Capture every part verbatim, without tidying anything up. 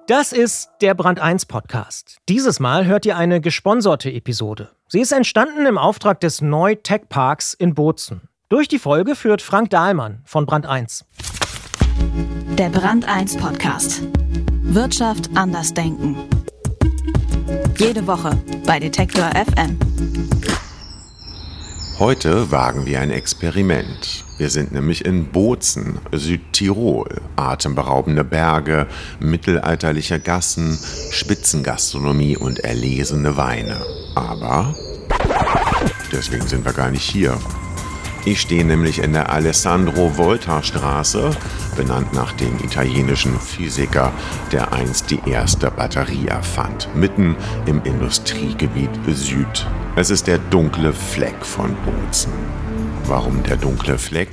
Das ist der Brand eins Podcast. Dieses Mal hört ihr eine gesponserte Episode. Sie ist entstanden im Auftrag des Neu Tech Parks in Bozen. Durch die Folge führt Frank Dahlmann von Brand eins. Der Brand eins Podcast. Wirtschaft anders denken. Jede Woche bei Detektor F M. Heute wagen wir ein Experiment. Wir sind nämlich in Bozen, Südtirol. Atemberaubende Berge, mittelalterliche Gassen, Spitzengastronomie und erlesene Weine. Aber deswegen sind wir gar nicht hier. Ich stehe nämlich in der Alessandro-Volta-Straße, benannt nach dem italienischen Physiker, der einst die erste Batterie erfand, mitten im Industriegebiet Süd. Es ist der dunkle Fleck von Bozen. Warum der dunkle Fleck?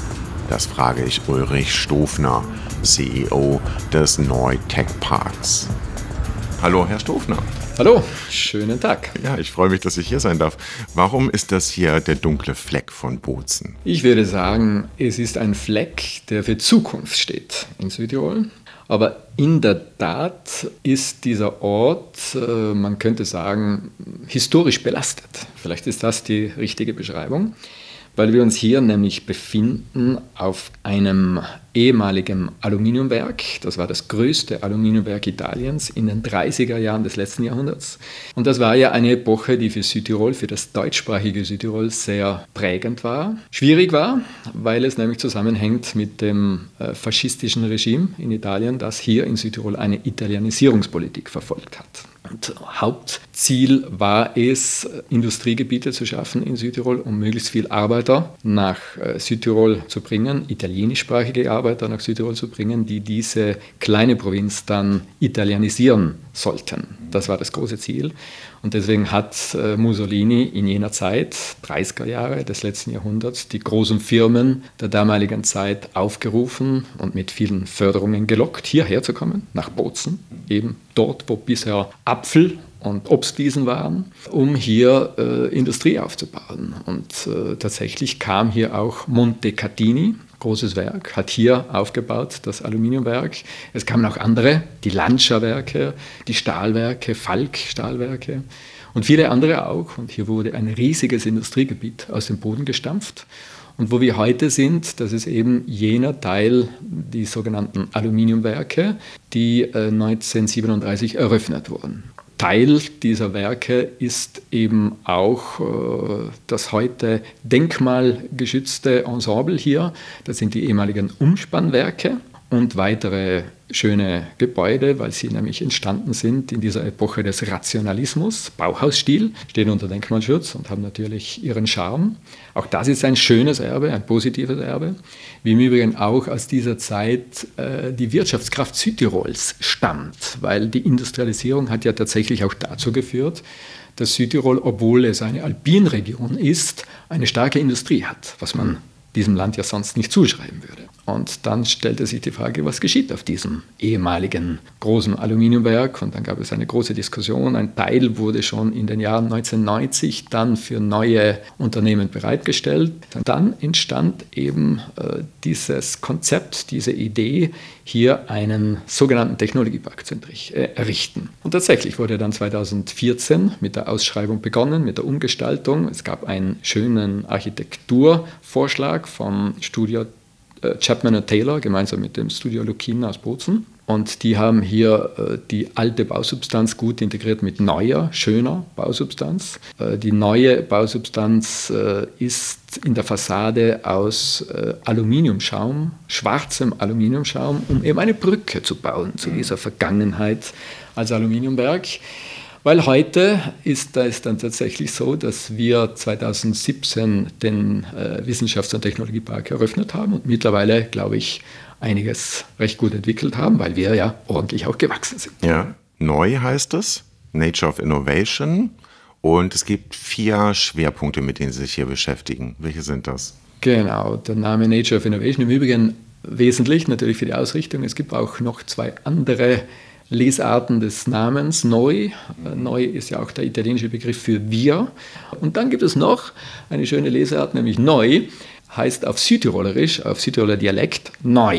Das frage ich Ulrich Stofner, C E O des Neu Tech Parks. Hallo, Herr Stofner. Hallo, schönen Tag. Ja, ich freue mich, dass ich hier sein darf. Warum ist das hier der dunkle Fleck von Bozen? Ich würde sagen, es ist ein Fleck, der für Zukunft steht in Südtirol. Aber in der Tat ist dieser Ort, äh, man könnte sagen, historisch belastet. Vielleicht ist das die richtige Beschreibung, weil wir uns hier nämlich befinden auf einem ehemaligen Aluminiumwerk. Das war das größte Aluminiumwerk Italiens in den dreißiger Jahren des letzten Jahrhunderts. Und das war ja eine Epoche, die für Südtirol, für das deutschsprachige Südtirol sehr prägend war. Schwierig war, weil es nämlich zusammenhängt mit dem äh, faschistischen Regime in Italien, das hier in Südtirol eine Italianisierungspolitik verfolgt hat. Und Hauptziel war es, Industriegebiete zu schaffen in Südtirol, um möglichst viel Arbeiter nach äh, Südtirol zu bringen, italienischsprachige Arbeiter nach Südtirol zu bringen, die diese kleine Provinz dann italienisieren sollten. Das war das große Ziel. Und deswegen hat äh, Mussolini in jener Zeit, dreißiger Jahre des letzten Jahrhunderts, die großen Firmen der damaligen Zeit aufgerufen und mit vielen Förderungen gelockt, hierher zu kommen, nach Bozen, eben dort, wo bisher Apfel- und Obstwiesen waren, um hier äh, Industrie aufzubauen. Und äh, tatsächlich kam hier auch Montecatini, großes Werk, hat hier aufgebaut, das Aluminiumwerk. Es kamen auch andere, die Lancia-Werke, die Stahlwerke, Falk-Stahlwerke und viele andere auch. Und hier wurde ein riesiges Industriegebiet aus dem Boden gestampft. Und wo wir heute sind, das ist eben jener Teil, die sogenannten Aluminiumwerke, die äh, neunzehnhundertsiebenunddreißig eröffnet wurden. Teil dieser Werke ist eben auch äh, das heute denkmalgeschützte Ensemble hier. Das sind die ehemaligen Umspannwerke und weitere schöne Gebäude, weil sie nämlich entstanden sind in dieser Epoche des Rationalismus, Bauhausstil, stehen unter Denkmalschutz und haben natürlich ihren Charme. Auch das ist ein schönes Erbe, ein positives Erbe, wie im Übrigen auch aus dieser Zeit äh, die Wirtschaftskraft Südtirols stammt, weil die Industrialisierung hat ja tatsächlich auch dazu geführt, dass Südtirol, obwohl es eine Alpinregion ist, eine starke Industrie hat, was man diesem Land ja sonst nicht zuschreiben würde. Und dann stellte sich die Frage, was geschieht auf diesem ehemaligen großen Aluminiumwerk? Und dann gab es eine große Diskussion. Ein Teil wurde schon in den Jahren neunzehnhundertneunzig dann für neue Unternehmen bereitgestellt. Und dann entstand eben äh, dieses Konzept, diese Idee, hier einen sogenannten Technologiepark zu errichten. Und tatsächlich wurde dann zweitausendvierzehn mit der Ausschreibung begonnen, mit der Umgestaltung. Es gab einen schönen Architekturvorschlag vom Studio Chapman und Taylor, gemeinsam mit dem Studio Lukin aus Bozen. Und die haben hier äh, die alte Bausubstanz gut integriert mit neuer, schöner Bausubstanz. Äh, die neue Bausubstanz äh, ist in der Fassade aus äh, Aluminiumschaum, schwarzem Aluminiumschaum, um eben eine Brücke zu bauen zu dieser Vergangenheit als Aluminiumwerk. Weil heute ist es dann tatsächlich so, dass wir zweitausendsiebzehn den äh, Wissenschafts- und Technologiepark eröffnet haben und mittlerweile, glaube ich, einiges recht gut entwickelt haben, weil wir ja ordentlich auch gewachsen sind. Ja, neu heißt es, Nature of Innovation, und es gibt vier Schwerpunkte, mit denen Sie sich hier beschäftigen. Welche sind das? Genau, der Name Nature of Innovation im Übrigen wesentlich natürlich für die Ausrichtung. Es gibt auch noch zwei andere Lesarten des Namens, neu. Neu ist ja auch der italienische Begriff für wir. Und dann gibt es noch eine schöne Lesart, nämlich neu, heißt auf Südtirolerisch, auf Südtiroler Dialekt, neu.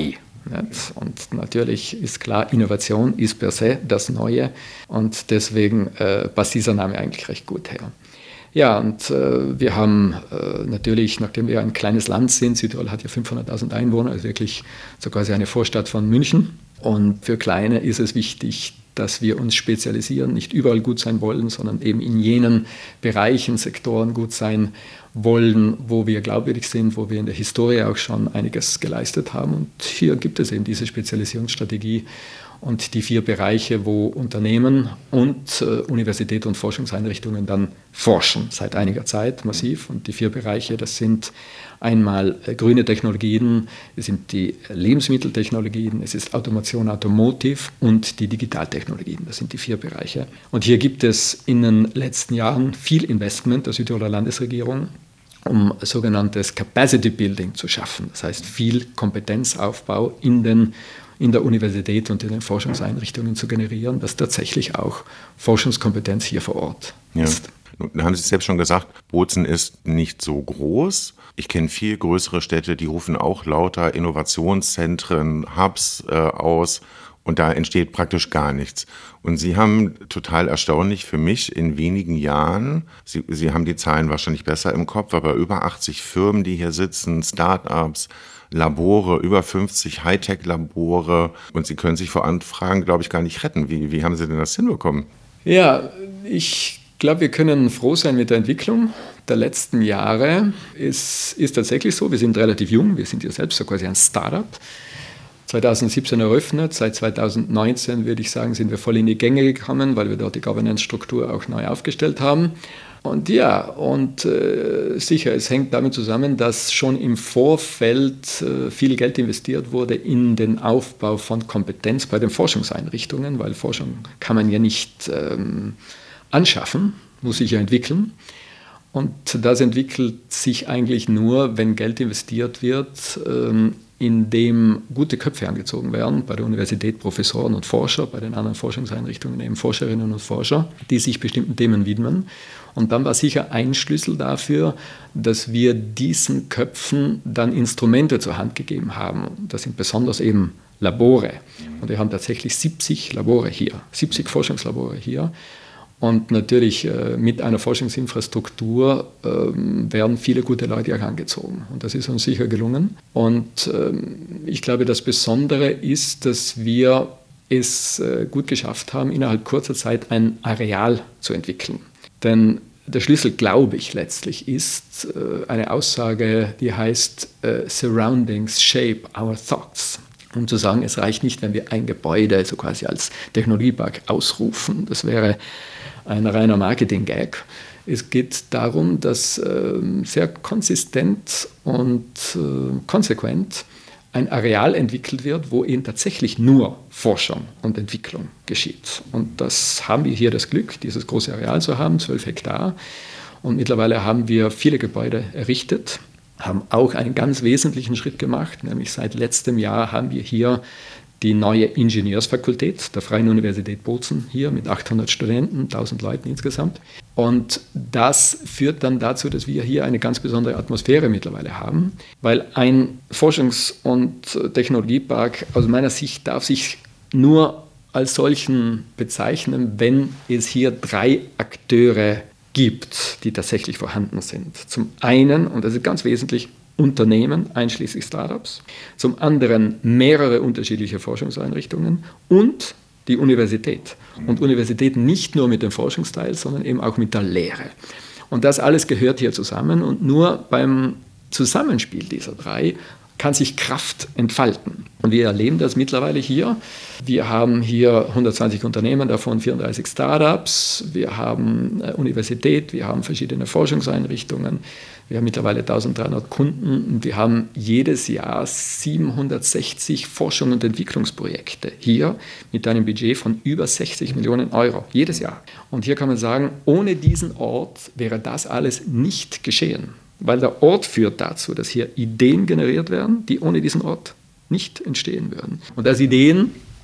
Nicht? Und natürlich ist klar, Innovation ist per se das Neue und deswegen äh, passt dieser Name eigentlich recht gut her. Ja, und äh, wir haben äh, natürlich, nachdem wir ein kleines Land sind, Südtirol hat ja fünfhunderttausend Einwohner, also wirklich so quasi eine Vorstadt von München. Und für Kleine ist es wichtig, dass wir uns spezialisieren, nicht überall gut sein wollen, sondern eben in jenen Bereichen, Sektoren gut sein wollen, wo wir glaubwürdig sind, wo wir in der Historie auch schon einiges geleistet haben. Und hier gibt es eben diese Spezialisierungsstrategie und die vier Bereiche, wo Unternehmen und äh, Universität und Forschungseinrichtungen dann forschen, seit einiger Zeit massiv. Und die vier Bereiche, das sind einmal äh, grüne Technologien, es sind die Lebensmitteltechnologien, es ist Automation, Automotive und die Digitaltechnologien. Das sind die vier Bereiche. Und hier gibt es in den letzten Jahren viel Investment der Südtiroler Landesregierung, um sogenanntes Capacity Building zu schaffen. Das heißt, viel Kompetenzaufbau in den in der Universität und in den Forschungseinrichtungen zu generieren, dass tatsächlich auch Forschungskompetenz hier vor Ort ja. ist. Nun haben Sie es selbst schon gesagt, Bozen ist nicht so groß. Ich kenne viel größere Städte, die rufen auch lauter Innovationszentren, Hubs äh, aus und da entsteht praktisch gar nichts. Und Sie haben total erstaunlich für mich in wenigen Jahren, Sie, Sie haben die Zahlen wahrscheinlich besser im Kopf, aber über achtzig Firmen, die hier sitzen, Start-ups, Labore, über fünfzig Hightech-Labore und Sie können sich vor Anfragen, glaube ich, gar nicht retten. Wie, wie haben Sie denn das hinbekommen? Ja, ich glaube, wir können froh sein mit der Entwicklung der letzten Jahre. Es ist tatsächlich so, wir sind relativ jung, wir sind ja selbst so quasi ein Startup. zweitausendsiebzehn eröffnet, seit zweitausendneunzehn würde ich sagen, sind wir voll in die Gänge gekommen, weil wir dort die Governance-Struktur auch neu aufgestellt haben. Und ja, und äh, sicher, es hängt damit zusammen, dass schon im Vorfeld äh, viel Geld investiert wurde in den Aufbau von Kompetenz bei den Forschungseinrichtungen, weil Forschung kann man ja nicht ähm, anschaffen, muss sich ja entwickeln. Und das entwickelt sich eigentlich nur, wenn Geld investiert wird, ähm, in dem gute Köpfe angezogen werden, bei der Universität Professoren und Forscher, bei den anderen Forschungseinrichtungen eben Forscherinnen und Forscher, die sich bestimmten Themen widmen. Und dann war sicher ein Schlüssel dafür, dass wir diesen Köpfen dann Instrumente zur Hand gegeben haben. Das sind besonders eben Labore. Und wir haben tatsächlich siebzig Labore hier, siebzig Forschungslabore hier. Und natürlich äh, mit einer Forschungsinfrastruktur äh, werden viele gute Leute herangezogen. Und das ist uns sicher gelungen. Und äh, ich glaube, das Besondere ist, dass wir es äh, gut geschafft haben, innerhalb kurzer Zeit ein Areal zu entwickeln. Denn der Schlüssel, glaube ich, letztlich ist äh, eine Aussage, die heißt äh, Surroundings shape our thoughts. Um zu sagen, es reicht nicht, wenn wir ein Gebäude so quasi als Technologiepark ausrufen. Das wäre ein reiner Marketing-Gag. Es geht darum, dass äh, sehr konsistent und äh, konsequent ein Areal entwickelt wird, wo eben tatsächlich nur Forschung und Entwicklung geschieht. Und das haben wir hier das Glück, dieses große Areal zu haben, zwölf Hektar. Und mittlerweile haben wir viele Gebäude errichtet, haben auch einen ganz wesentlichen Schritt gemacht, nämlich seit letztem Jahr haben wir hier die neue Ingenieursfakultät der Freien Universität Bozen hier mit achthundert Studenten, tausend Leuten insgesamt. Und das führt dann dazu, dass wir hier eine ganz besondere Atmosphäre mittlerweile haben, weil ein Forschungs- und Technologiepark aus meiner Sicht darf sich nur als solchen bezeichnen, wenn es hier drei Akteure gibt, die tatsächlich vorhanden sind. Zum einen, und das ist ganz wesentlich, Unternehmen, einschließlich Startups, zum anderen mehrere unterschiedliche Forschungseinrichtungen und die Universität. Und Universität nicht nur mit dem Forschungsteil, sondern eben auch mit der Lehre. Und das alles gehört hier zusammen und nur beim Zusammenspiel dieser drei kann sich Kraft entfalten. Und wir erleben das mittlerweile hier. Wir haben hier hundertzwanzig Unternehmen, davon vierunddreißig Startups. Wir haben eine Universität, wir haben verschiedene Forschungseinrichtungen. Wir haben mittlerweile eintausenddreihundert Kunden und wir haben jedes Jahr siebenhundertsechzig Forschung- und Entwicklungsprojekte hier mit einem Budget von über sechzig Millionen Euro, jedes Jahr. Und hier kann man sagen, ohne diesen Ort wäre das alles nicht geschehen. Weil der Ort führt dazu, dass hier Ideen generiert werden, die ohne diesen Ort nicht entstehen würden. Und als Ideen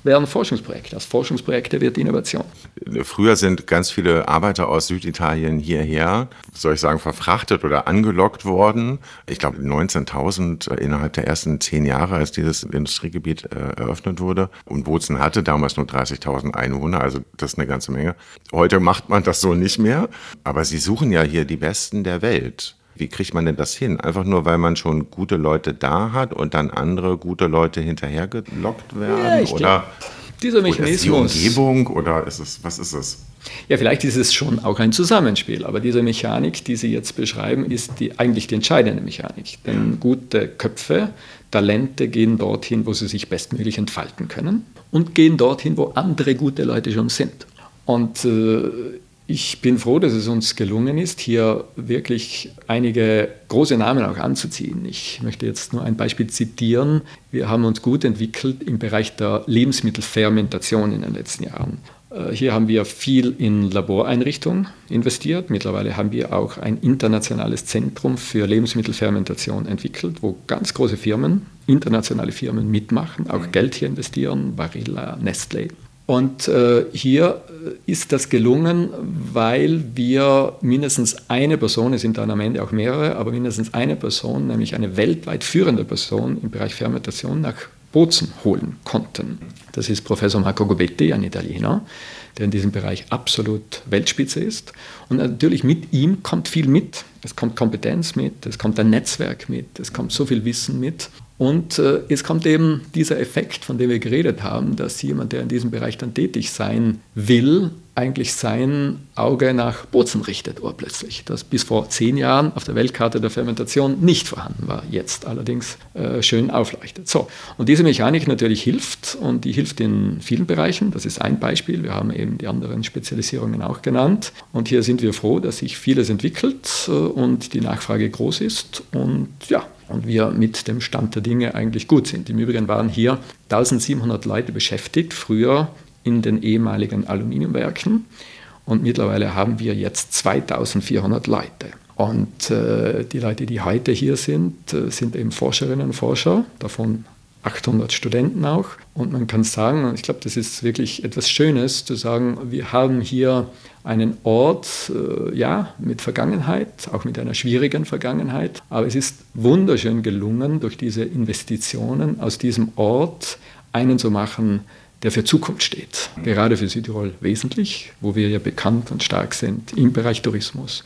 werden Forschungsprojekte. Aus Forschungsprojekten wird Innovation. Früher sind ganz viele Arbeiter aus Süditalien hierher, soll ich sagen, verfrachtet oder angelockt worden. Ich glaube neunzehntausend innerhalb der ersten zehn Jahre, als dieses Industriegebiet äh, eröffnet wurde. Und Bozen hatte damals nur dreißigtausend Einwohner, also das ist eine ganze Menge. Heute macht man das so nicht mehr. Aber sie suchen ja hier die Besten der Welt. Wie kriegt man denn das hin? Einfach nur, weil man schon gute Leute da hat und dann andere gute Leute hinterhergelockt werden? Ja, ich oder, glaub, dieser Mechanismus. Oder ist die Umgebung oder ist es, was ist es? Ja, vielleicht ist es schon auch ein Zusammenspiel, aber diese Mechanik, die Sie jetzt beschreiben, ist die, eigentlich die entscheidende Mechanik. Denn gute Köpfe, Talente gehen dorthin, wo sie sich bestmöglich entfalten können und gehen dorthin, wo andere gute Leute schon sind. Und äh, ich bin froh, dass es uns gelungen ist, hier wirklich einige große Namen auch anzuziehen. Ich möchte jetzt nur ein Beispiel zitieren. Wir haben uns gut entwickelt im Bereich der Lebensmittelfermentation in den letzten Jahren. Hier haben wir viel in Laboreinrichtungen investiert. Mittlerweile haben wir auch ein internationales Zentrum für Lebensmittelfermentation entwickelt, wo ganz große Firmen, internationale Firmen mitmachen, auch Geld hier investieren, Barilla, Nestlé. Und äh, hier ist das gelungen, weil wir mindestens eine Person, es sind dann am Ende auch mehrere, aber mindestens eine Person, nämlich eine weltweit führende Person im Bereich Fermentation nach Bozen holen konnten. Das ist Professor Marco Gobetti, ein Italiener, der in diesem Bereich absolut Weltspitze ist. Und natürlich mit ihm kommt viel mit. Es kommt Kompetenz mit, es kommt ein Netzwerk mit, es kommt so viel Wissen mit. Und äh, es kommt eben dieser Effekt, von dem wir geredet haben, dass jemand, der in diesem Bereich dann tätig sein will, eigentlich sein Auge nach Bozen richtet, urplötzlich. Das bis vor zehn Jahren auf der Weltkarte der Fermentation nicht vorhanden war, jetzt allerdings äh, schön aufleuchtet. So, und diese Mechanik natürlich hilft und die hilft in vielen Bereichen. Das ist ein Beispiel. Wir haben eben die anderen Spezialisierungen auch genannt. Und hier sind wir froh, dass sich vieles entwickelt äh, und die Nachfrage groß ist. Und ja, und wir mit dem Stand der Dinge eigentlich gut sind. Im Übrigen waren hier eintausendsiebenhundert Leute beschäftigt, früher in den ehemaligen Aluminiumwerken. Und mittlerweile haben wir jetzt zweitausendvierhundert Leute. Und äh, die Leute, die heute hier sind, äh, sind eben Forscherinnen und Forscher, davon achthundert Studenten auch. Und man kann sagen, und ich glaube, das ist wirklich etwas Schönes, zu sagen, wir haben hier einen Ort, äh, ja, mit Vergangenheit, auch mit einer schwierigen Vergangenheit. Aber es ist wunderschön gelungen, durch diese Investitionen aus diesem Ort einen zu machen, der für Zukunft steht. Gerade für Südtirol wesentlich, wo wir ja bekannt und stark sind im Bereich Tourismus.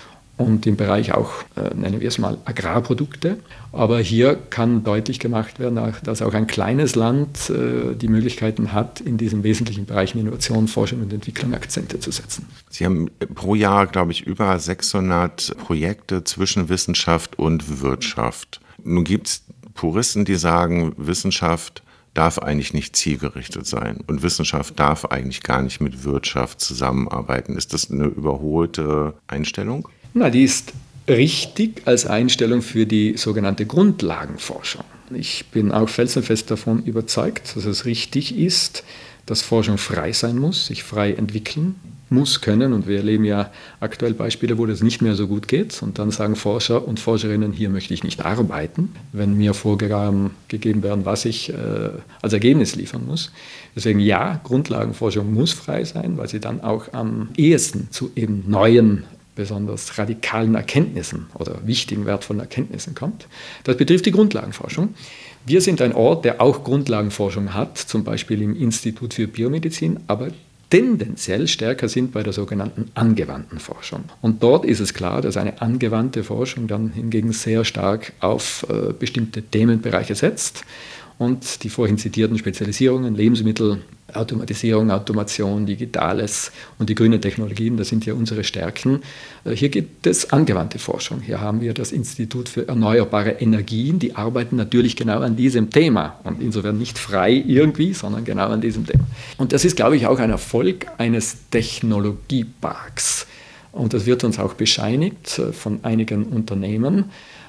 Und im Bereich auch, äh, nennen wir es mal, Agrarprodukte. Aber hier kann deutlich gemacht werden, dass auch ein kleines Land äh, die Möglichkeiten hat, in diesen wesentlichen Bereichen Innovation, Forschung und Entwicklung Akzente zu setzen. Sie haben pro Jahr, glaube ich, über sechshundert Projekte zwischen Wissenschaft und Wirtschaft. Nun gibt es Puristen, die sagen, Wissenschaft darf eigentlich nicht zielgerichtet sein und Wissenschaft darf eigentlich gar nicht mit Wirtschaft zusammenarbeiten. Ist das eine überholte Einstellung? Na, die ist richtig als Einstellung für die sogenannte Grundlagenforschung. Ich bin auch felsenfest davon überzeugt, dass es richtig ist, dass Forschung frei sein muss, sich frei entwickeln muss können. Und wir erleben ja aktuell Beispiele, wo das nicht mehr so gut geht. Und dann sagen Forscher und Forscherinnen, hier möchte ich nicht arbeiten, wenn mir Vorgaben gegeben werden, was ich äh, als Ergebnis liefern muss. Deswegen ja, Grundlagenforschung muss frei sein, weil sie dann auch am ehesten zu eben neuen, besonders radikalen Erkenntnissen oder wichtigen, wertvollen Erkenntnissen kommt. Das betrifft die Grundlagenforschung. Wir sind ein Ort, der auch Grundlagenforschung hat, zum Beispiel im Institut für Biomedizin, aber tendenziell stärker sind bei der sogenannten angewandten Forschung. Und dort ist es klar, dass eine angewandte Forschung dann hingegen sehr stark auf äh, bestimmte Themenbereiche setzt. Und die vorhin zitierten Spezialisierungen, Lebensmittel, Automatisierung, Automation, Digitales und die grünen Technologien, das sind ja unsere Stärken. Hier gibt es angewandte Forschung. Hier haben wir das Institut für erneuerbare Energien, die arbeiten natürlich genau an diesem Thema und insofern nicht frei irgendwie, sondern genau an diesem Thema. Und das ist, glaube ich, auch ein Erfolg eines Technologieparks. Und das wird uns auch bescheinigt von einigen Unternehmen,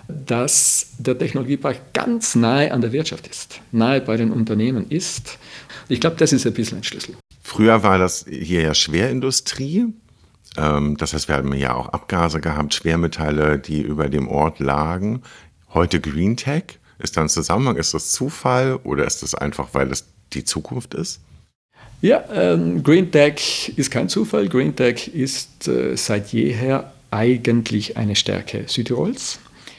dass der Technologiepark ganz nahe an der Wirtschaft ist, nahe bei den Unternehmen ist. Ich glaube, das ist ein bisschen ein Schlüssel. Früher war das hier ja Schwerindustrie. Das heißt, wir haben ja auch Abgase gehabt, Schwermetalle, die über dem Ort lagen. Heute Green Tech. Ist da ein Zusammenhang? Ist das Zufall oder ist das einfach, weil es die Zukunft ist? Ja, ähm, GreenTech ist kein Zufall. GreenTech ist äh, seit jeher eigentlich eine Stärke Südtirols.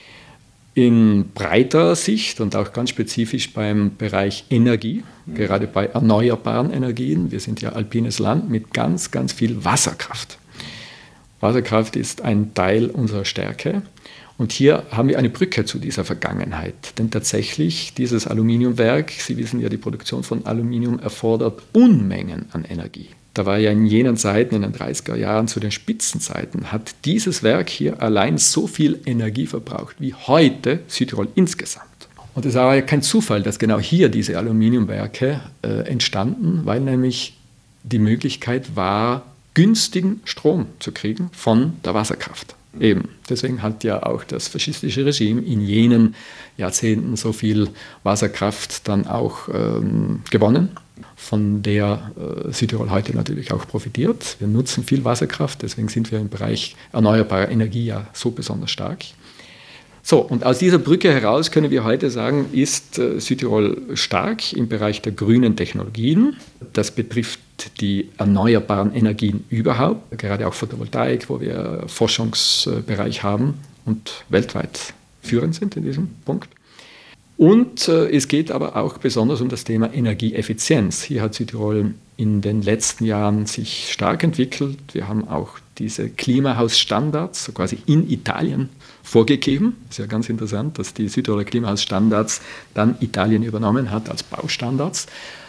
In breiter Sicht und auch ganz spezifisch beim Bereich Energie, gerade bei erneuerbaren Energien. Wir sind ja alpines Land mit ganz, ganz viel Wasserkraft. Wasserkraft ist ein Teil unserer Stärke. Und hier haben wir eine Brücke zu dieser Vergangenheit. Denn tatsächlich, dieses Aluminiumwerk, Sie wissen ja, die Produktion von Aluminium erfordert Unmengen an Energie. Da war ja in jenen Zeiten, in den dreißiger Jahren, zu den Spitzenzeiten, hat dieses Werk hier allein so viel Energie verbraucht wie heute Südtirol insgesamt. Und es war ja kein Zufall, dass genau hier diese Aluminiumwerke äh, entstanden, weil nämlich die Möglichkeit war, günstigen Strom zu kriegen von der Wasserkraft. Eben. Deswegen hat ja auch das faschistische Regime in jenen Jahrzehnten so viel Wasserkraft dann auch ähm, gewonnen, von der äh, Südtirol heute natürlich auch profitiert. Wir nutzen viel Wasserkraft, deswegen sind wir im Bereich erneuerbarer Energie ja so besonders stark. So, und aus dieser Brücke heraus können wir heute sagen, ist äh, Südtirol stark im Bereich der grünen Technologien. Das betrifft die erneuerbaren Energien überhaupt, gerade auch Photovoltaik, wo wir Forschungsbereich haben und weltweit führend sind in diesem Punkt. Und äh, es geht aber auch besonders um das Thema Energieeffizienz. Hier hat Südtirol in den letzten Jahren sich stark entwickelt. Wir haben auch diese Klimahausstandards so quasi in Italien vorgegeben. Das ist ja ganz interessant, dass die Südtiroler Klimahausstandards dann Italien übernommen hat als Baustandards.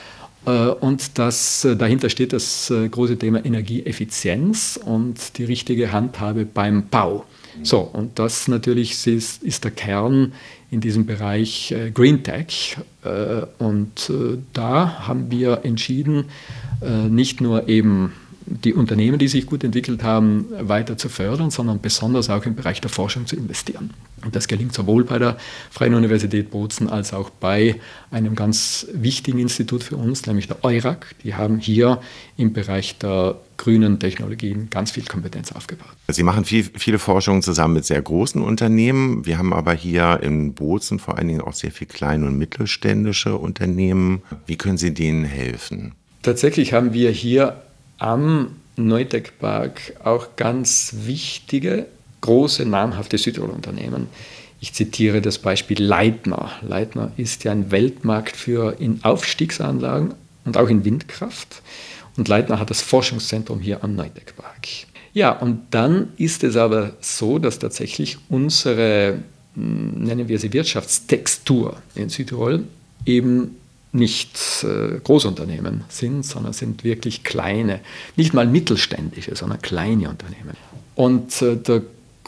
Und das, dahinter steht das große Thema Energieeffizienz und die richtige Handhabe beim Bau. So, und das natürlich ist, ist der Kern in diesem Bereich äh, GreenTech. Äh, und äh, da haben wir entschieden, äh, nicht nur eben die Unternehmen, die sich gut entwickelt haben, weiter zu fördern, sondern besonders auch im Bereich der Forschung zu investieren. Und das gelingt sowohl bei der Freien Universität Bozen als auch bei einem ganz wichtigen Institut für uns, nämlich der EURAC. Die haben hier im Bereich der grünen Technologien ganz viel Kompetenz aufgebaut. Sie machen viel, viele Forschungen zusammen mit sehr großen Unternehmen. Wir haben aber hier in Bozen vor allen Dingen auch sehr viele kleine und mittelständische Unternehmen. Wie können Sie denen helfen? Tatsächlich haben wir hier am Neutech-Park auch ganz wichtige, große, namhafte Südtiroler Unternehmen. Ich zitiere das Beispiel Leitner. Leitner ist ja ein Weltmarktführer in Aufstiegsanlagen und auch in Windkraft. Und Leitner hat das Forschungszentrum hier am Neutech-Park. Ja, und dann ist es aber so, dass tatsächlich unsere, nennen wir sie Wirtschaftstextur in Südtirol, eben nicht äh, Großunternehmen sind, sondern sind wirklich kleine, nicht mal mittelständische, sondern kleine Unternehmen. Und äh, der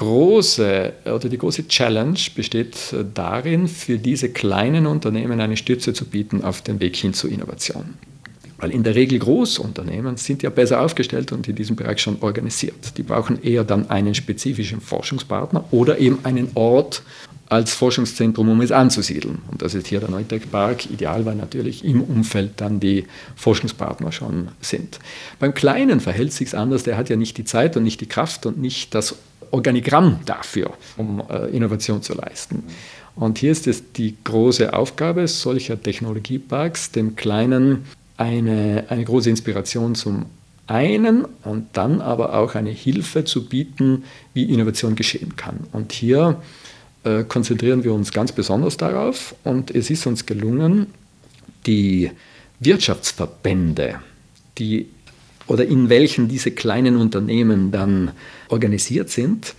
große, oder die große Challenge besteht äh, darin, für diese kleinen Unternehmen eine Stütze zu bieten auf dem Weg hin zur Innovation. Weil in der Regel Großunternehmen sind ja besser aufgestellt und in diesem Bereich schon organisiert. Die brauchen eher dann einen spezifischen Forschungspartner oder eben einen Ort als Forschungszentrum, um es anzusiedeln. Und das ist hier der Neutech-Park ideal, weil natürlich im Umfeld dann die Forschungspartner schon sind. Beim Kleinen verhält es sich anders, der hat ja nicht die Zeit und nicht die Kraft und nicht das Organigramm dafür, um äh, Innovation zu leisten. Und hier ist es die große Aufgabe solcher Technologieparks, dem Kleinen eine, eine große Inspiration zum einen und dann aber auch eine Hilfe zu bieten, wie Innovation geschehen kann. Und hier äh, konzentrieren wir uns ganz besonders darauf und es ist uns gelungen, die Wirtschaftsverbände, die oder in welchen diese kleinen Unternehmen dann organisiert sind,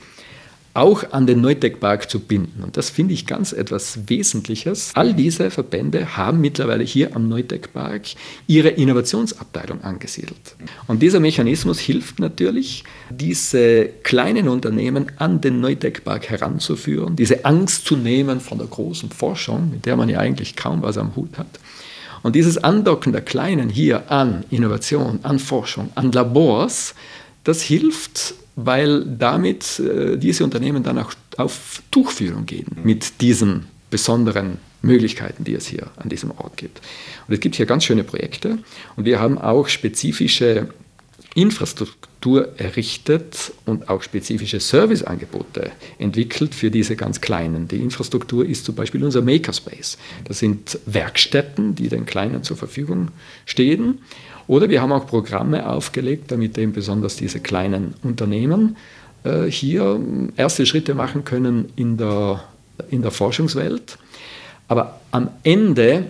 auch an den Neutech-Park zu binden. Und das finde ich ganz etwas Wesentliches. All diese Verbände haben mittlerweile hier am Neutech-Park ihre Innovationsabteilung angesiedelt. Und dieser Mechanismus hilft natürlich, diese kleinen Unternehmen an den Neutech-Park heranzuführen, diese Angst zu nehmen von der großen Forschung, mit der man ja eigentlich kaum was am Hut hat. Und dieses Andocken der Kleinen hier an Innovation, an Forschung, an Labors, das hilft, weil damit äh, diese Unternehmen dann auch auf Tuchfühlung gehen mit diesen besonderen Möglichkeiten, die es hier an diesem Ort gibt. Und es gibt hier ganz schöne Projekte und wir haben auch spezifische Infrastruktur errichtet und auch spezifische Serviceangebote entwickelt für diese ganz Kleinen. Die Infrastruktur ist zum Beispiel unser Makerspace. Das sind Werkstätten, die den Kleinen zur Verfügung stehen. Oder wir haben auch Programme aufgelegt, damit eben besonders diese kleinen Unternehmen äh, hier erste Schritte machen können in der, in der Forschungswelt. Aber am Ende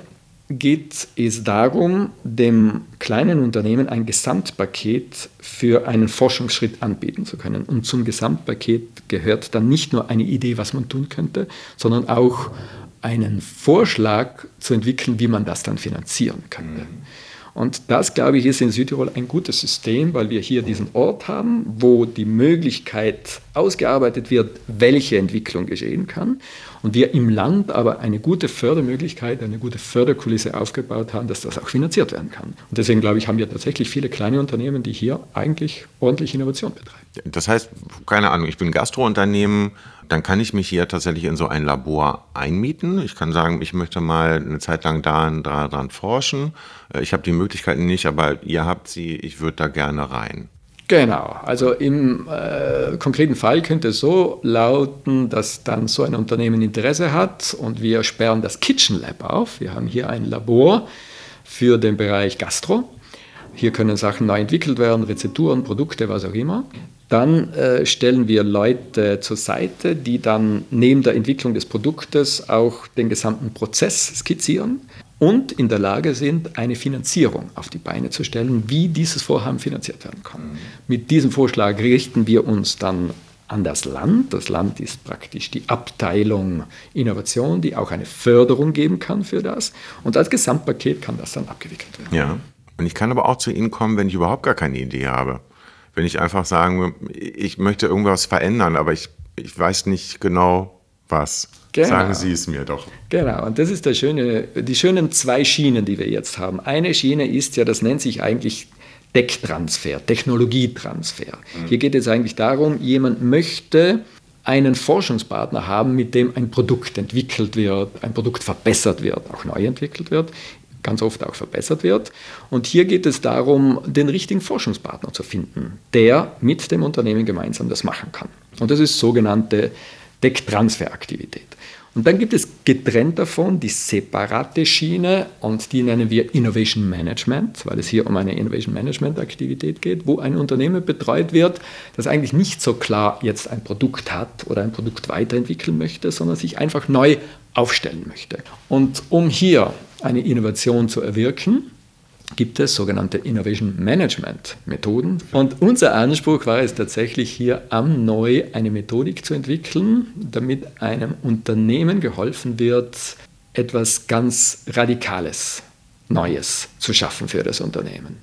geht es darum, dem kleinen Unternehmen ein Gesamtpaket für einen Forschungsschritt anbieten zu können. Und zum Gesamtpaket gehört dann nicht nur eine Idee, was man tun könnte, sondern auch einen Vorschlag zu entwickeln, wie man das dann finanzieren könnte. Mhm. Und das, glaube ich, ist in Südtirol ein gutes System, weil wir hier diesen Ort haben, wo die Möglichkeit ausgearbeitet wird, welche Entwicklung geschehen kann. Und wir im Land aber eine gute Fördermöglichkeit, eine gute Förderkulisse aufgebaut haben, dass das auch finanziert werden kann. Und deswegen, glaube ich, haben wir tatsächlich viele kleine Unternehmen, die hier eigentlich ordentlich Innovation betreiben. Das heißt, keine Ahnung, ich bin Gastrounternehmen, dann kann ich mich hier tatsächlich in so ein Labor einmieten. Ich kann sagen, ich möchte mal eine Zeit lang da, da dran forschen. Ich habe die Möglichkeiten nicht, aber ihr habt sie, ich würde da gerne rein. Genau, also im äh, konkreten Fall könnte es so lauten, dass dann so ein Unternehmen Interesse hat und wir sperren das Kitchen Lab auf. Wir haben hier ein Labor für den Bereich Gastro. Hier können Sachen neu entwickelt werden, Rezepturen, Produkte, was auch immer. Dann äh, stellen wir Leute zur Seite, die dann neben der Entwicklung des Produktes auch den gesamten Prozess skizzieren und in der Lage sind, eine Finanzierung auf die Beine zu stellen, wie dieses Vorhaben finanziert werden kann. Mhm. Mit diesem Vorschlag richten wir uns dann an das Land. Das Land ist praktisch die Abteilung Innovation, die auch eine Förderung geben kann für das. Und als Gesamtpaket kann das dann abgewickelt werden. Ja, und ich kann aber auch zu Ihnen kommen, wenn ich überhaupt gar keine Idee habe. Wenn ich einfach sagen, ich möchte irgendwas verändern, aber ich, ich weiß nicht genau, was. Genau. Sagen Sie es mir doch. Genau, und das ist der schöne, die schönen zwei Schienen, die wir jetzt haben. Eine Schiene ist ja, das nennt sich eigentlich Tech-Transfer, Technologietransfer. Mhm. Hier geht es eigentlich darum, jemand möchte einen Forschungspartner haben, mit dem ein Produkt entwickelt wird, ein Produkt verbessert wird, auch neu entwickelt wird, ganz oft auch verbessert wird. Und hier geht es darum, den richtigen Forschungspartner zu finden, der mit dem Unternehmen gemeinsam das machen kann. Und das ist sogenannte Tech-Transfer-Aktivität. Und dann gibt es getrennt davon die separate Schiene und die nennen wir Innovation Management, weil es hier um eine Innovation Management-Aktivität geht, wo ein Unternehmen betreut wird, das eigentlich nicht so klar jetzt ein Produkt hat oder ein Produkt weiterentwickeln möchte, sondern sich einfach neu aufstellen möchte. Und um hier eine Innovation zu erwirken, gibt es sogenannte Innovation Management Methoden. Und unser Anspruch war es tatsächlich hier am Neu eine Methodik zu entwickeln, damit einem Unternehmen geholfen wird, etwas ganz Radikales, Neues zu schaffen für das Unternehmen.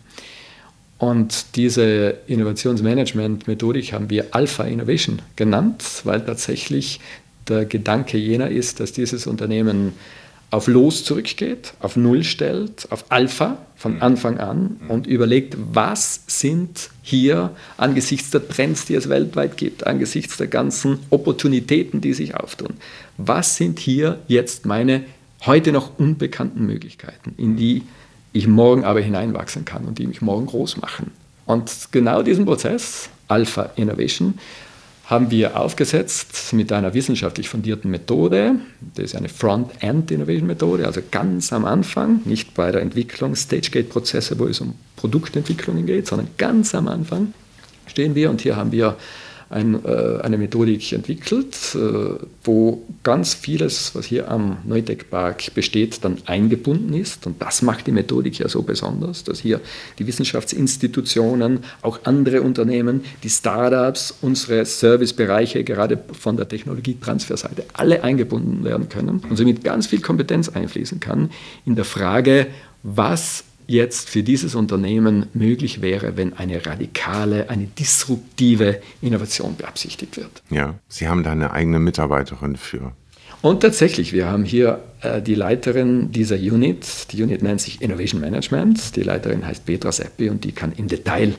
Und diese Innovationsmanagement-Methodik haben wir Alpha Innovation genannt, weil tatsächlich der Gedanke jener ist, dass dieses Unternehmen auf Los zurückgeht, auf Null stellt, auf Alpha von Anfang an und überlegt, was sind hier angesichts der Trends, die es weltweit gibt, angesichts der ganzen Opportunitäten, die sich auftun, was sind hier jetzt meine heute noch unbekannten Möglichkeiten, in die ich morgen aber hineinwachsen kann und die mich morgen groß machen. Und genau diesen Prozess, Alpha Innovation, haben wir aufgesetzt mit einer wissenschaftlich fundierten Methode. Das ist eine Front-End-Innovation-Methode, also ganz am Anfang, nicht bei der Entwicklung, Stage-Gate-Prozesse, wo es um Produktentwicklungen geht, sondern ganz am Anfang stehen wir und hier haben wir ein, äh, eine Methodik entwickelt, äh, wo ganz vieles, was hier am Neutech-Park besteht, dann eingebunden ist. Und das macht die Methodik ja so besonders, dass hier die Wissenschaftsinstitutionen, auch andere Unternehmen, die Startups, unsere Servicebereiche, gerade von der Technologietransferseite, alle eingebunden werden können und somit ganz viel Kompetenz einfließen kann in der Frage, was jetzt für dieses Unternehmen möglich wäre, wenn eine radikale, eine disruptive Innovation beabsichtigt wird. Ja, Sie haben da eine eigene Mitarbeiterin für. Und tatsächlich, wir haben hier äh, die Leiterin dieser Unit. Die Unit nennt sich Innovation Management. Die Leiterin heißt Petra Seppi und die kann im Detail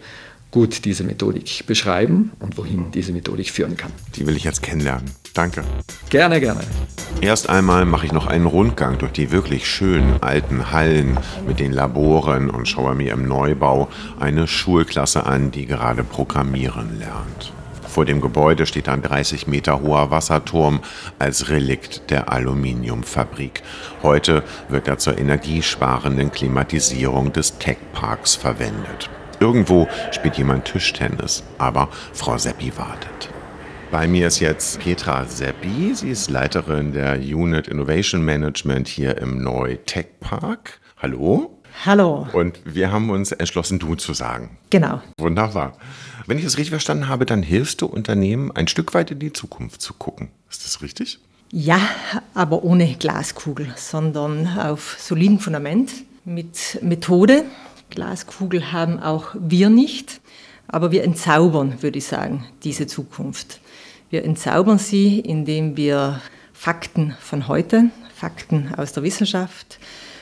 gut diese Methodik beschreiben und wohin diese Methodik führen kann. Die will ich jetzt kennenlernen. Danke. Gerne, gerne. Erst einmal mache ich noch einen Rundgang durch die wirklich schönen alten Hallen mit den Laboren und schaue mir im Neubau eine Schulklasse an, die gerade Programmieren lernt. Vor dem Gebäude steht ein dreißig Meter hoher Wasserturm als Relikt der Aluminiumfabrik. Heute wird er zur energiesparenden Klimatisierung des Tech-Parks verwendet. Irgendwo spielt jemand Tischtennis, aber Frau Seppi wartet. Bei mir ist jetzt Petra Seppi. Sie ist Leiterin der Unit Innovation Management hier im Neu-Tech-Park. Hallo. Hallo. Und wir haben uns entschlossen, du zu sagen. Genau. Wunderbar. Wenn ich es richtig verstanden habe, dann hilfst du Unternehmen, ein Stück weit in die Zukunft zu gucken. Ist das richtig? Ja, aber ohne Glaskugel, sondern auf solidem Fundament mit Methode. Glaskugel haben auch wir nicht, aber wir entzaubern, würde ich sagen, diese Zukunft. Wir entzaubern sie, indem wir Fakten von heute, Fakten aus der Wissenschaft,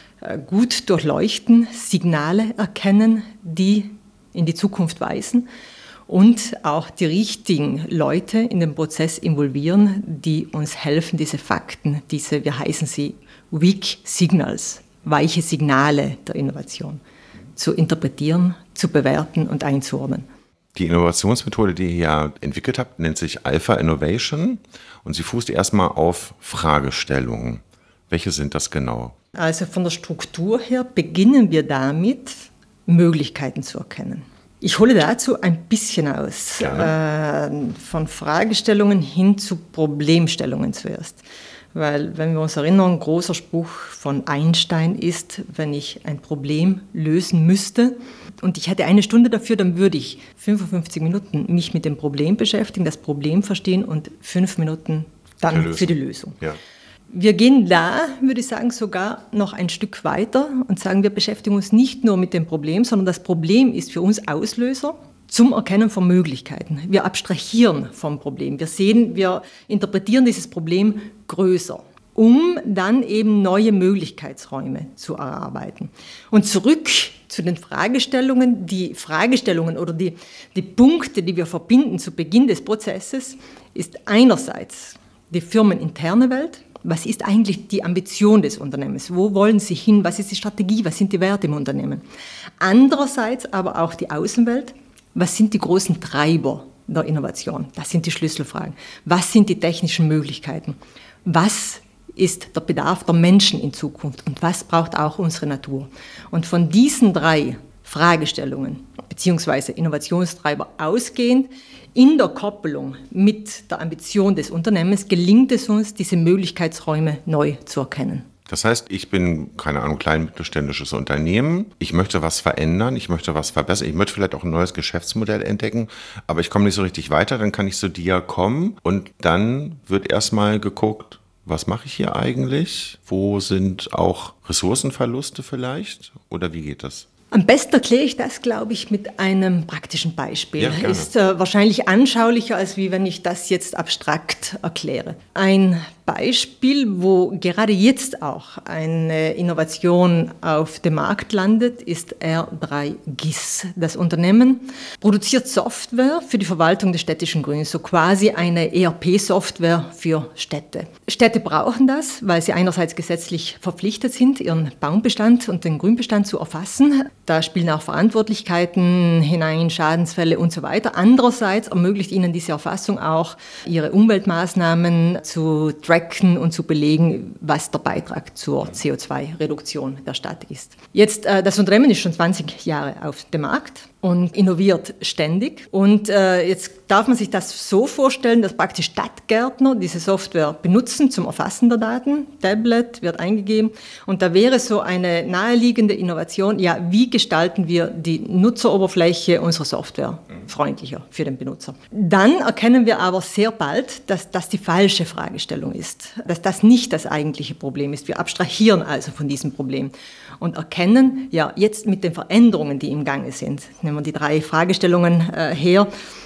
gut durchleuchten, Signale erkennen, die in die Zukunft weisen und auch die richtigen Leute in den Prozess involvieren, die uns helfen, diese Fakten, diese, wir heißen sie Weak Signals, weiche Signale der Innovation, zu interpretieren, zu bewerten und einzuordnen. Die Innovationsmethode, die ihr ja entwickelt habt, nennt sich Alpha Innovation und sie fußt erstmal auf Fragestellungen. Welche sind das genau? Also von der Struktur her beginnen wir damit, Möglichkeiten zu erkennen. Ich hole dazu ein bisschen aus, äh, von Fragestellungen hin zu Problemstellungen zuerst. Weil, wenn wir uns erinnern, ein großer Spruch von Einstein ist, wenn ich ein Problem lösen müsste und ich hätte eine Stunde dafür, dann würde ich fünfundfünfzig Minuten mich mit dem Problem beschäftigen, das Problem verstehen und fünf Minuten dann für die Lösung. Ja. Wir gehen da, würde ich sagen, sogar noch ein Stück weiter und sagen, wir beschäftigen uns nicht nur mit dem Problem, sondern das Problem ist für uns Auslöser zum Erkennen von Möglichkeiten. Wir abstrahieren vom Problem. Wir sehen, wir interpretieren dieses Problem größer, um dann eben neue Möglichkeitsräume zu erarbeiten. Und zurück zu den Fragestellungen, die Fragestellungen oder die, die Punkte, die wir verbinden zu Beginn des Prozesses, ist einerseits die firmeninterne Welt. Was ist eigentlich die Ambition des Unternehmens? Wo wollen Sie hin? Was ist die Strategie? Was sind die Werte im Unternehmen? Andererseits aber auch die Außenwelt. Was sind die großen Treiber der Innovation? Das sind die Schlüsselfragen. Was sind die technischen Möglichkeiten? Was ist der Bedarf der Menschen in Zukunft? Und was braucht auch unsere Natur? Und von diesen drei Fragestellungen beziehungsweise Innovationstreiber ausgehend, in der Koppelung mit der Ambition des Unternehmens gelingt es uns, diese Möglichkeitsräume neu zu erkennen. Das heißt, ich bin, keine Ahnung, klein mittelständisches Unternehmen. Ich möchte was verändern, ich möchte was verbessern, ich möchte vielleicht auch ein neues Geschäftsmodell entdecken, aber ich komme nicht so richtig weiter, dann kann ich zu dir kommen und dann wird erstmal geguckt, was mache ich hier eigentlich? Wo sind auch Ressourcenverluste vielleicht? Oder wie geht das? Am besten erkläre ich das, glaube ich, mit einem praktischen Beispiel. Ja, gerne. Ist äh, wahrscheinlich anschaulicher, als wie wenn ich das jetzt abstrakt erkläre. Ein Beispiel, wo gerade jetzt auch eine Innovation auf dem Markt landet, ist R drei G I S. Das Unternehmen produziert Software für die Verwaltung des städtischen Grüns, so quasi eine E R P-Software für Städte. Städte brauchen das, weil sie einerseits gesetzlich verpflichtet sind, ihren Baumbestand und den Grünbestand zu erfassen. Da spielen auch Verantwortlichkeiten hinein, Schadensfälle und so weiter. Andererseits ermöglicht ihnen diese Erfassung auch, ihre Umweltmaßnahmen zu tracken und zu belegen, was der Beitrag zur C O zwei Reduktion der Stadt ist. Jetzt, äh, das Unternehmen ist schon zwanzig Jahre auf dem Markt und innoviert ständig. Und äh, jetzt darf man sich das so vorstellen, dass praktisch Stadtgärtner diese Software benutzen zum Erfassen der Daten. Tablet wird eingegeben und da wäre so eine naheliegende Innovation, ja, wie gestalten wir die Nutzeroberfläche unserer Software freundlicher für den Benutzer. Dann erkennen wir aber sehr bald, dass das die falsche Fragestellung ist, dass das nicht das eigentliche Problem ist. Wir abstrahieren also von diesem Problem und erkennen, ja, jetzt mit den Veränderungen, die im Gange sind, nehmen wir die drei Fragestellungen äh, her,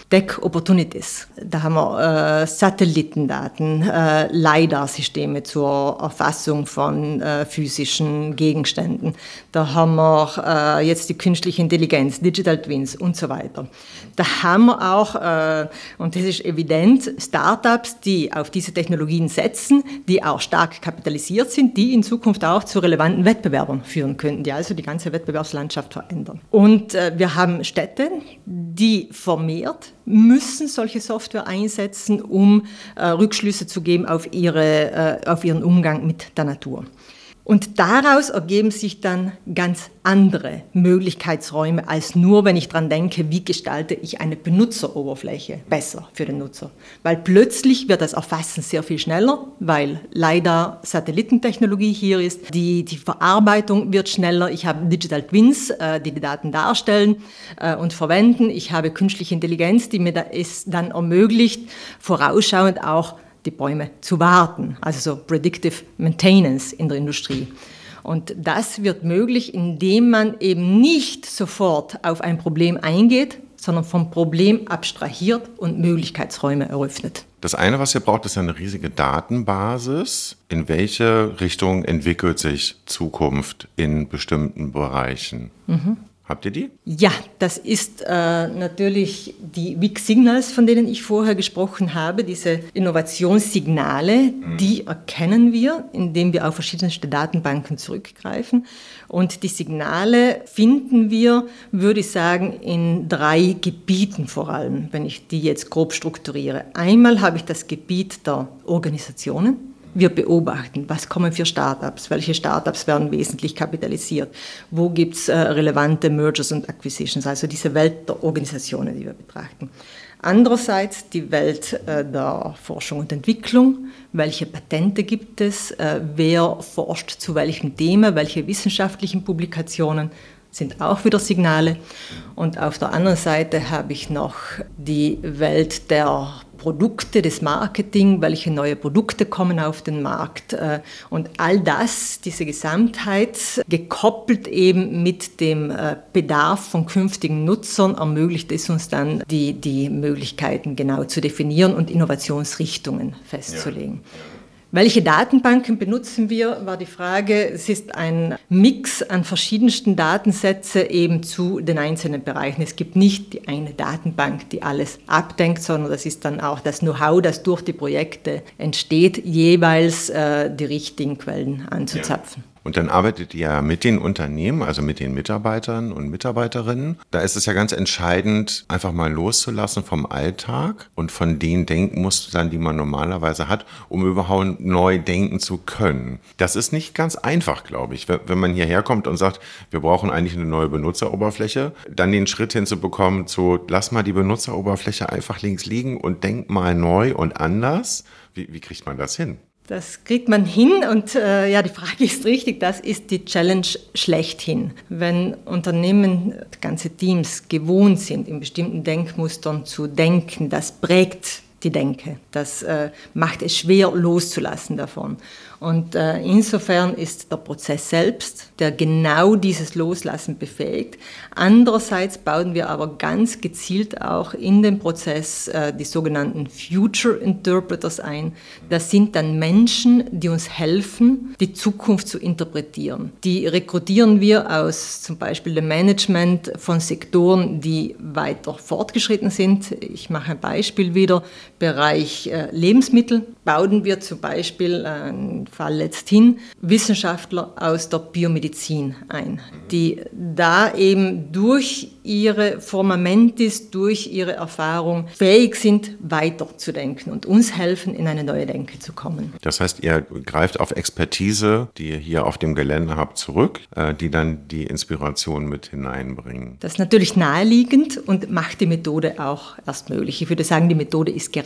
Tech Opportunities. Da haben wir äh, Satellitendaten, äh, LiDAR-Systeme zur Erfassung von äh, physischen Gegenständen. Da haben wir äh, jetzt die künstliche Intelligenz, Digital Twins und so weiter. Da haben wir auch, äh, und das ist evident, Startups, die auf diese Technologien setzen, die auch stark kapitalisiert sind, die in Zukunft auch zu relevanten Wettbewerbern führen könnten, die also die ganze Wettbewerbslandschaft verändern. Und äh, wir haben Städte, die vermehrt müssen solche Software einsetzen, um äh, Rückschlüsse zu geben auf, ihre, äh, auf ihren Umgang mit der Natur. Und daraus ergeben sich dann ganz andere Möglichkeitsräume, als nur, wenn ich dran denke, wie gestalte ich eine Benutzeroberfläche besser für den Nutzer. Weil plötzlich wird das Erfassen sehr viel schneller, weil leider Satellitentechnologie hier ist. Die, die Verarbeitung wird schneller. Ich habe Digital Twins, äh, die die Daten darstellen äh, und verwenden. Ich habe künstliche Intelligenz, die mir da es dann ermöglicht, vorausschauend auch die Bäume zu warten, also so Predictive Maintenance in der Industrie. Und das wird möglich, indem man eben nicht sofort auf ein Problem eingeht, sondern vom Problem abstrahiert und Möglichkeitsräume eröffnet. Das eine, was ihr braucht, ist eine riesige Datenbasis. In welche Richtung entwickelt sich Zukunft in bestimmten Bereichen? Mhm. Habt ihr die? Ja, das ist äh, natürlich die Weak Signals, von denen ich vorher gesprochen habe, diese Innovationssignale, mhm. die erkennen wir, indem wir auf verschiedenste Datenbanken zurückgreifen. Und die Signale finden wir, würde ich sagen, in drei Gebieten vor allem, wenn ich die jetzt grob strukturiere. Einmal habe ich das Gebiet der Organisationen. Wir beobachten, was kommen für Startups, welche Startups werden wesentlich kapitalisiert, wo gibt es äh, relevante Mergers und Acquisitions, also diese Welt der Organisationen, die wir betrachten. Andererseits die Welt äh, der Forschung und Entwicklung, welche Patente gibt es, äh, wer forscht zu welchem Thema, welche wissenschaftlichen Publikationen sind auch wieder Signale. Und auf der anderen Seite habe ich noch die Welt der Produkte, des Marketing, welche neue Produkte kommen auf den Markt und all das, diese Gesamtheit, gekoppelt eben mit dem Bedarf von künftigen Nutzern, ermöglicht es uns dann, die, die Möglichkeiten genau zu definieren und Innovationsrichtungen festzulegen. Ja. Welche Datenbanken benutzen wir, war die Frage. Es ist ein Mix an verschiedensten Datensätzen eben zu den einzelnen Bereichen. Es gibt nicht die eine Datenbank, die alles abdenkt, sondern das ist dann auch das Know-how, das durch die Projekte entsteht, jeweils äh, die richtigen Quellen anzuzapfen. Ja. Und dann arbeitet ihr ja mit den Unternehmen, also mit den Mitarbeitern und Mitarbeiterinnen. Da ist es ja ganz entscheidend, einfach mal loszulassen vom Alltag und von den Denkmustern, die man normalerweise hat, um überhaupt neu denken zu können. Das ist nicht ganz einfach, glaube ich. Wenn man hierher kommt und sagt, wir brauchen eigentlich eine neue Benutzeroberfläche, dann den Schritt hinzubekommen zu, lass mal die Benutzeroberfläche einfach links liegen und denk mal neu und anders. Wie, wie kriegt man das hin? Das kriegt man hin und äh, ja, die Frage ist richtig, das ist die Challenge schlechthin. Wenn Unternehmen, ganze Teams gewohnt sind, in bestimmten Denkmustern zu denken, das prägt die Denke. Das äh, macht es schwer loszulassen davon. Und äh, insofern ist der Prozess selbst, der genau dieses Loslassen befähigt. Andererseits bauen wir aber ganz gezielt auch in den Prozess äh, die sogenannten Future Interpreters ein. Das sind dann Menschen, die uns helfen, die Zukunft zu interpretieren. Die rekrutieren wir aus zum Beispiel dem Management von Sektoren, die weiter fortgeschritten sind. Ich mache ein Beispiel wieder. Bereich äh, Lebensmittel bauen wir zum Beispiel äh, Fall letzthin Wissenschaftler aus der Biomedizin ein, die da eben durch ihre Formamentis, durch ihre Erfahrung fähig sind, weiterzudenken und uns helfen, in eine neue Denke zu kommen. Das heißt, ihr greift auf Expertise, die ihr hier auf dem Gelände habt, zurück, die dann die Inspiration mit hineinbringen. Das ist natürlich naheliegend und macht die Methode auch erst möglich. Ich würde sagen, die Methode ist gerade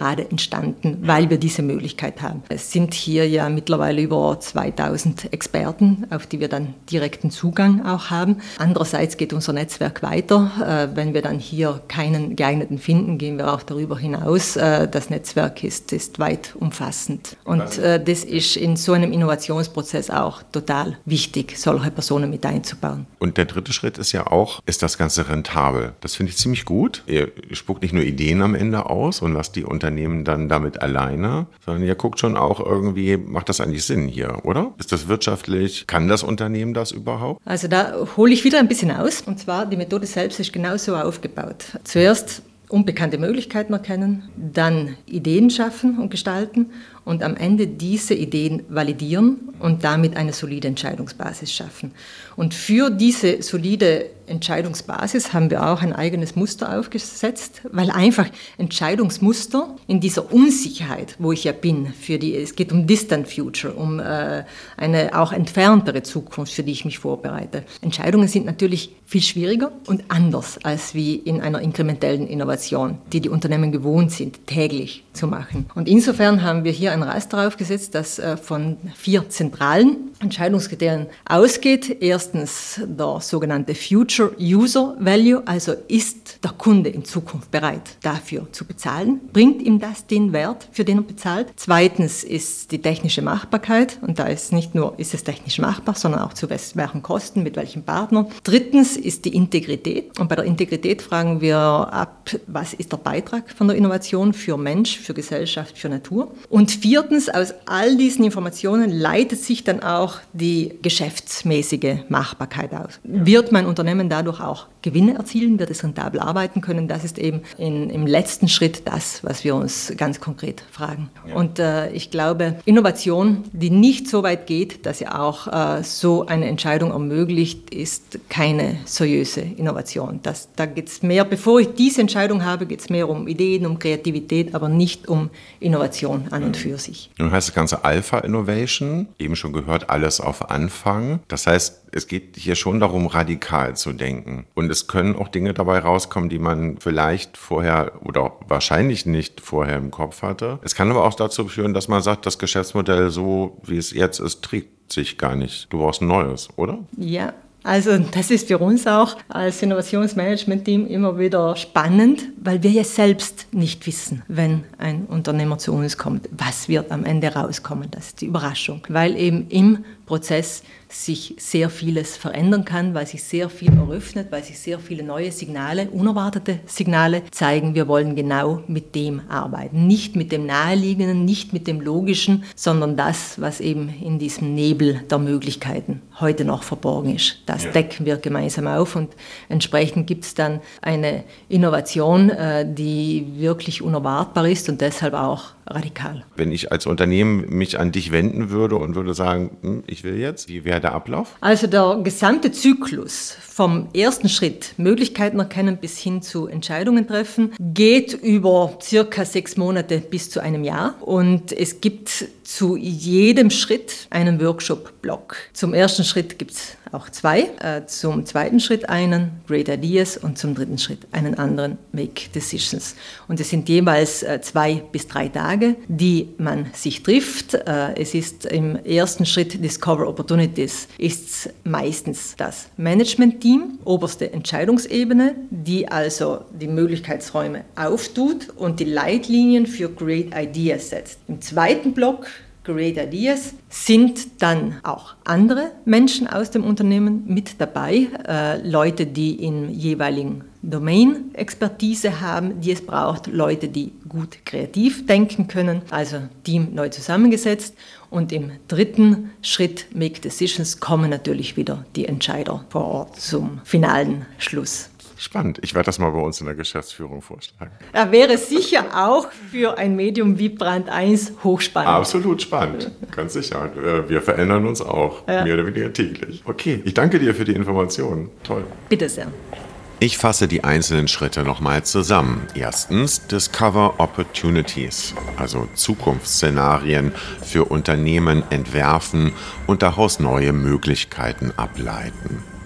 gerade entstanden, weil wir diese Möglichkeit haben. Es sind hier ja mittlerweile über zweitausend Experten, auf die wir dann direkten Zugang auch haben. Andererseits geht unser Netzwerk weiter. Wenn wir dann hier keinen geeigneten finden, gehen wir auch darüber hinaus. Das Netzwerk ist, ist weit umfassend. Und das ist in so einem Innovationsprozess auch total wichtig, solche Personen mit einzubauen. Und der dritte Schritt ist ja auch, ist das Ganze rentabel? Das finde ich ziemlich gut. Ihr spuckt nicht nur Ideen am Ende aus und lasst die Unternehmen dann damit alleine, sondern ihr guckt schon auch irgendwie, macht das eigentlich Sinn hier, oder? Ist das wirtschaftlich? Kann das Unternehmen das überhaupt? Also da hole ich wieder ein bisschen aus. Und zwar, die Methode selbst ist genauso aufgebaut. Zuerst unbekannte Möglichkeiten erkennen, dann Ideen schaffen und gestalten und am Ende diese Ideen validieren und damit eine solide Entscheidungsbasis schaffen. Und für diese solide Entscheidungsbasis haben wir auch ein eigenes Muster aufgesetzt, weil einfach Entscheidungsmuster in dieser Unsicherheit, wo ich ja bin, für die, es geht um Distant Future, um äh, eine auch entferntere Zukunft, für die ich mich vorbereite. Entscheidungen sind natürlich viel schwieriger und anders als wie in einer inkrementellen Innovation, die die Unternehmen gewohnt sind, täglich zu machen. Und insofern haben wir hier ein Raster aufgesetzt, das äh, von vier zentralen Entscheidungskriterien ausgeht. Erstens der sogenannte Future User Value, also ist der Kunde in Zukunft bereit, dafür zu bezahlen? Bringt ihm das den Wert, für den er bezahlt? Zweitens ist die technische Machbarkeit, und da ist nicht nur, ist es technisch machbar, sondern auch zu welchen Kosten, mit welchem Partner. Drittens ist die Integrität, und bei der Integrität fragen wir ab, was ist der Beitrag von der Innovation für Mensch, für Gesellschaft, für Natur? Und viertens, aus all diesen Informationen leitet sich dann auch die geschäftsmäßige Machbarkeit aus. Wird mein Unternehmen dadurch auch Gewinne erzielen, wird es rentabel arbeiten können? Das ist eben in, im letzten Schritt das, was wir uns ganz konkret fragen. Ja. Und äh, ich glaube, Innovation, die nicht so weit geht, dass sie auch äh, so eine Entscheidung ermöglicht, ist keine seriöse Innovation. Das, da geht es mehr, bevor ich diese Entscheidung habe, geht es mehr um Ideen, um Kreativität, aber nicht um Innovation an und für sich. Nun heißt das Ganze Alpha Innovation, eben schon gehört, alles auf Anfang. Das heißt, es geht hier schon darum, radikal zu denken. Und es können auch Dinge dabei rauskommen, die man vielleicht vorher oder wahrscheinlich nicht vorher im Kopf hatte. Es kann aber auch dazu führen, dass man sagt, das Geschäftsmodell so, wie es jetzt ist, trägt sich gar nicht. Du brauchst ein neues, oder? Ja. Also das ist für uns auch als Innovationsmanagement-Team immer wieder spannend, weil wir ja selbst nicht wissen, wenn ein Unternehmer zu uns kommt, was wird am Ende rauskommen. Das ist die Überraschung, weil eben im Prozess sich sehr vieles verändern kann, weil sich sehr viel eröffnet, weil sich sehr viele neue Signale, unerwartete Signale zeigen. Wir wollen genau mit dem arbeiten. Nicht mit dem Naheliegenden, nicht mit dem Logischen, sondern das, was eben in diesem Nebel der Möglichkeiten heute noch verborgen ist. Das ja. decken wir gemeinsam auf und entsprechend gibt es dann eine Innovation, die wirklich unerwartbar ist und deshalb auch radikal. Wenn ich als Unternehmen mich an dich wenden würde und würde sagen, hm, ich will jetzt, wie wäre der Ablauf? Also der gesamte Zyklus vom ersten Schritt, Möglichkeiten erkennen bis hin zu Entscheidungen treffen, geht über circa sechs Monate bis zu einem Jahr und es gibt zu jedem Schritt einen Workshop-Block. Zum ersten Schritt gibt es auch zwei, äh, zum zweiten Schritt einen, Great Ideas, und zum dritten Schritt einen anderen, Make Decisions. Und es sind jeweils äh, zwei bis drei Tage, die man sich trifft. Äh, es ist im ersten Schritt Discover Opportunities, ist meistens das Management-Team, oberste Entscheidungsebene, die also die Möglichkeitsräume auftut und die Leitlinien für Great Ideas setzt. Im zweiten Block Great Ideas sind dann auch andere Menschen aus dem Unternehmen mit dabei, äh, Leute, die im jeweiligen Domain Expertise haben, die es braucht, Leute, die gut kreativ denken können, also Team neu zusammengesetzt. Und im dritten Schritt, Make Decisions, kommen natürlich wieder die Entscheider vor Ort zum finalen Schluss. Spannend. Ich werde das mal bei uns in der Geschäftsführung vorschlagen. Er wäre sicher auch für ein Medium wie Brand eins hochspannend. Absolut spannend, ganz sicher. Wir verändern uns auch, ja. mehr oder weniger täglich. Okay, ich danke dir für die Informationen. Toll. Bitte sehr. Ich fasse die einzelnen Schritte nochmal zusammen. Erstens, Discover Opportunities, also Zukunftsszenarien für Unternehmen entwerfen und daraus neue Möglichkeiten ableiten.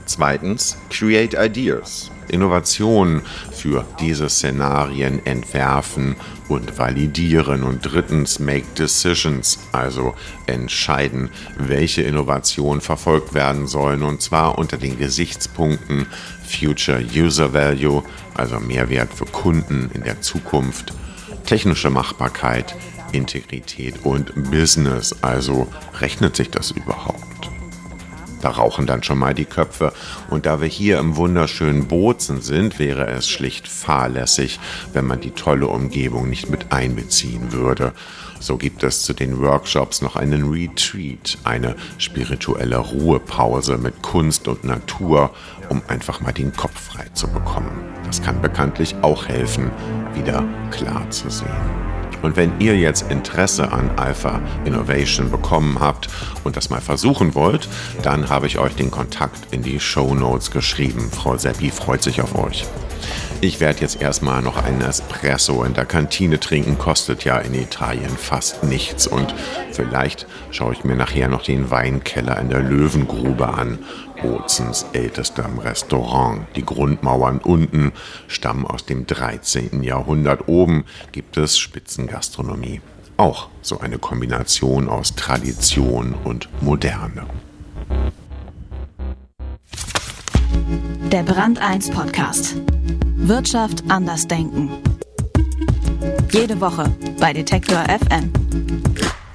Zweitens, create ideas. Innovationen für diese Szenarien entwerfen und validieren. Und drittens, make decisions, also entscheiden, welche Innovationen verfolgt werden sollen. Und zwar unter den Gesichtspunkten Future User Value, also Mehrwert für Kunden in der Zukunft, technische Machbarkeit, Integrität und Business, also rechnet sich das überhaupt? Da rauchen dann schon mal die Köpfe. Und da wir hier im wunderschönen Bozen sind, wäre es schlicht fahrlässig, wenn man die tolle Umgebung nicht mit einbeziehen würde. So gibt es zu den Workshops noch einen Retreat, eine spirituelle Ruhepause mit Kunst und Natur, um einfach mal den Kopf frei zu bekommen. Das kann bekanntlich auch helfen, wieder klar zu sehen. Und wenn ihr jetzt Interesse an Alpha Innovation bekommen habt und das mal versuchen wollt, dann habe ich euch den Kontakt in die Shownotes geschrieben. Frau Seppi freut sich auf euch. Ich werde jetzt erstmal noch einen Espresso in der Kantine trinken, kostet ja in Italien fast nichts. Und vielleicht schaue ich mir nachher noch den Weinkeller in der Löwengrube an, Bozens ältestem Restaurant. Die Grundmauern unten stammen aus dem dreizehnten Jahrhundert. Oben gibt es Spitzengastronomie. Auch so eine Kombination aus Tradition und Moderne. Der Brand eins Podcast. Wirtschaft anders denken. Jede Woche bei Detektor F M.